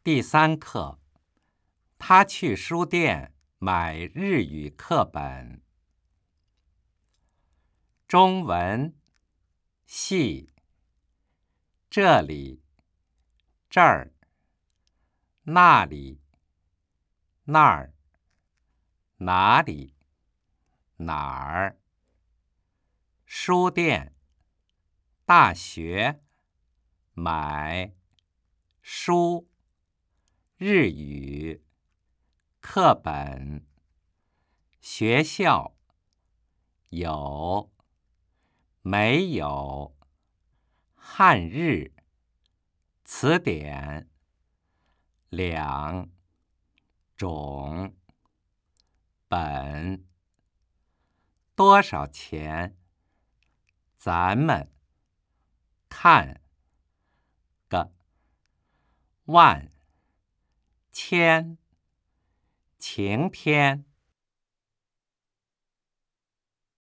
第3课，他去书店买日语课本。中文系这里、这儿、那里、那儿、哪里、哪儿。书店、大学、买、书、日语、课本、学校、有、没有、汉日、词典、两、种、本、多少钱、咱们、看、个、万、千、晴天、